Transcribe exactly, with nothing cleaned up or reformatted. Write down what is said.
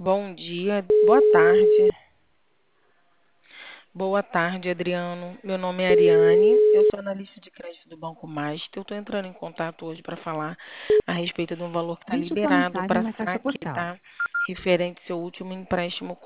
Bom dia, boa tarde. Boa tarde, Adriano. Meu nome é Ariane, eu sou analista de crédito do Banco Master. Eu estou entrando em contato hoje para falar a respeito de um valor que está Deixe sua liberado mensagem para na caixa saque, postal. tá? Referente ao seu último empréstimo